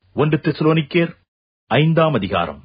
1 தெசலோனிக்கேயர் 5ஆம் அதிகாரம்.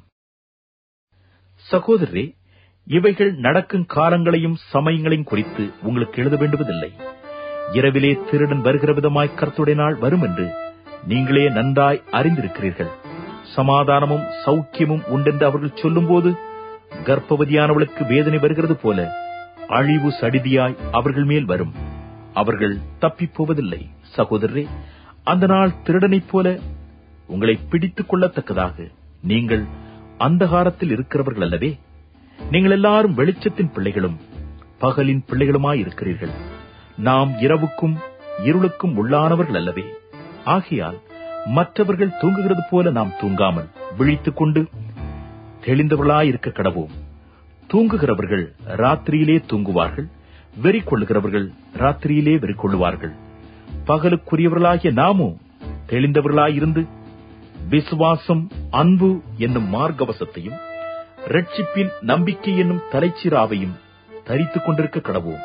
சகோதரரே, இவைகள் நடக்கும் காலங்களையும் சமயங்களையும் குறித்து உங்களுக்கு எழுத வேண்டுவதில்லை. இரவிலே திருடன் வருகிற விதமாய் கர்த்தருடைய நாள் வரும் என்று நீங்களே நன்றாய் அறிந்திருக்கிறீர்கள். சமாதானமும் சௌக்கியமும் உண்டென்று அவர்கள் சொல்லும்போது கர்ப்பவதியானவளுக்கு வேதனை வருகிறது போல அழிவு சடிதியாய் அவர்கள் மேல் வரும். அவர்கள் தப்பிப் போவதில்லை. சகோதரரே, அந்த நாள் திருடனைப் போல உங்களை பிடித்துக் கொள்ளத்தக்கதாக நீங்கள் அந்தகாரத்தில் இருக்கிறவர்கள் அல்லவே. நீங்கள் எல்லாரும் வெளிச்சத்தின் பிள்ளைகளும் பகலின் பிள்ளைகளுமாயிருக்கிறீர்கள். நாம் இரவுக்கும் இருளுக்கும் உள்ளானவர்கள் அல்லவே. ஆகையால் மற்றவர்கள் தூங்குகிறது போல நாம் தூங்காமல் விழித்துக் கொண்டு தெளிந்தவர்களாயிருக்க கடவோம். தூங்குகிறவர்கள் ராத்திரியிலே தூங்குவார்கள், வெறி கொள்ளுகிறவர்கள் ராத்திரியிலே வெறி கொள்ளுவார்கள். பகலுக்குரியவர்களாகிய நாமோ தெளிந்தவர்களாயிருந்து விசுவாசம், அன்பு என்னும் மார்க்கவசத்தையும் இரட்சிப்பின் நம்பிக்கை என்னும் தலைச்சீராவையும் தரித்துக் கொண்டிருக்க கடவோம்.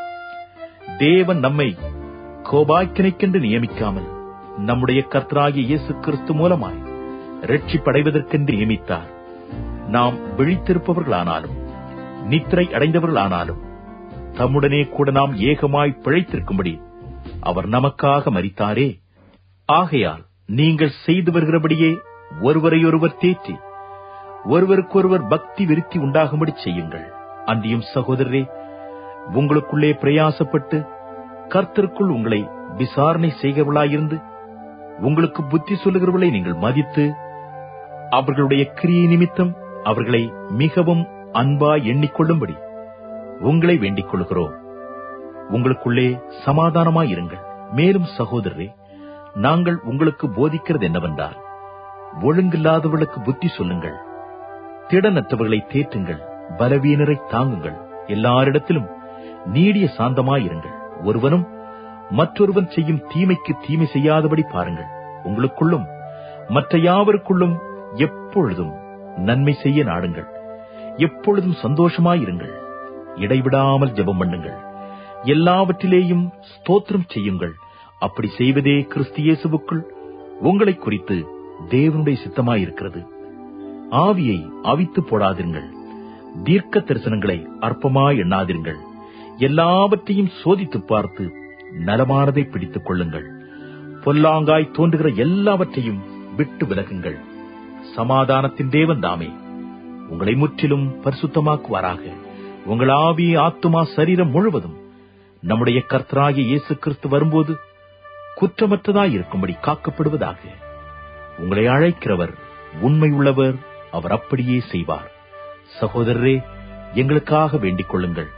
தேவன் நம்மை கோபாக்கினைக்கென்று நியமிக்காமல் நம்முடைய கர்த்தராகிய இயேசு கிறிஸ்து மூலமாய் இரட்சிப்படைவதற்கென்று நியமித்தார். நாம் விழித்திருப்பவர்களானாலும் நித்திரை அடைந்தவர்களானாலும் தம்முடனே கூட நாம் ஏகமாய் பிழைத்திருக்கும்படி அவர் நமக்காக மரித்தாரே. ஆகையால் நீங்கள் செய்து வருகிறபடியே ஒருவரையொருவர் தேற்றி ஒருவருக்கொருவர் பக்தி விருத்தி உண்டாகும்படி செய்யுங்கள். அன்றியும் சகோதரரே, உங்களுக்குள்ளே பிரயாசப்பட்டு கர்த்தருக்குள் உங்களை விசாரணை செய்கிறவர்களாயிருந்து உங்களுக்கு புத்தி சொல்லுகிறவர்களை நீங்கள் மதித்து அவர்களுடைய கிரியை நிமித்தம் அவர்களை மிகவும் அன்பாய் எண்ணிக்கொள்ளும்படி உங்களை வேண்டிக் கொள்கிறோம். உங்களுக்குள்ளே சமாதானமாயிருங்கள். மேலும் சகோதரரே, நாங்கள் உங்களுக்கு போதிக்கிறது என்னவென்றால், ஒழுங்கில்லாதவர்களுக்கு புத்தி சொல்லுங்கள், திடனற்றவர்களை தேற்றுங்கள், பலவீனரை தாங்குங்கள், எல்லாரிடத்திலும் நீடிய சாந்தமாயிருங்கள். ஒருவனும் மற்றொருவன் செய்யும் தீமைக்கு தீமை செய்யாதபடி பாருங்கள். உங்களுக்குள்ளும் மற்ற யாவருக்குள்ளும் எப்பொழுதும் நன்மை செய்ய நாடுங்கள். எப்பொழுதும் சந்தோஷமாயிருங்கள். இடைவிடாமல் ஜெபம் பண்ணுங்கள். எல்லாவற்றிலேயும் ஸ்தோத்திரம் செய்யுங்கள். அப்படி செய்வதே கிறிஸ்து இயேசுவுக்குள் உங்களை குறித்து தேவனுடைய சித்தமாயிருக்கிறது. ஆவியை அவித்து போடாதிருங்கள். தீர்க்க தரிசனங்களை அற்பமாய் எண்ணாதிருங்கள். எல்லாவற்றையும் சோதித்து பார்த்து நலமானதை பிடித்துக் கொள்ளுங்கள். பொல்லாங்காய் தோன்றுகிற எல்லாவற்றையும் விட்டு விலகுங்கள். சமாதானத்தின் தேவன் தாமே உங்களை முற்றிலும் பரிசுத்தமாக்குவாராக. உங்கள் ஆவி, ஆத்துமா, சரீரம் முழுவதும் நம்முடைய கர்த்தராகிய இயேசு கிறிஸ்து வரும்போது குற்றமற்றதாயிருக்கும்படி காக்கப்படுவதாக. உங்களை அழைக்கிறவர் உண்மை உள்ளவர், அவர் அப்படியே செய்வார். சகோதரரே, எங்களுக்காக வேண்டிக் கொள்ளுங்கள்.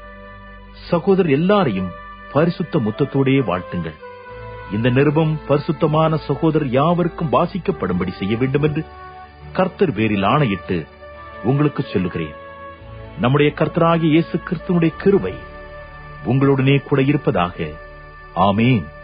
சகோதரர் எல்லாரையும் பரிசுத்த முத்தத்தோடே வாழ்த்துங்கள். இந்த நிருபம் பரிசுத்தமான சகோதரர் யாவருக்கும் வாசிக்கப்படும்படி செய்ய வேண்டும் என்று கர்த்தர் பேரில் ஆணையிட்டு உங்களுக்கு சொல்லுகிறேன். நம்முடைய கர்த்தராகிய இயேசு கிறிஸ்துவினுடைய கிருபை உங்களுடனே கூட இருப்பதாக. ஆமென்.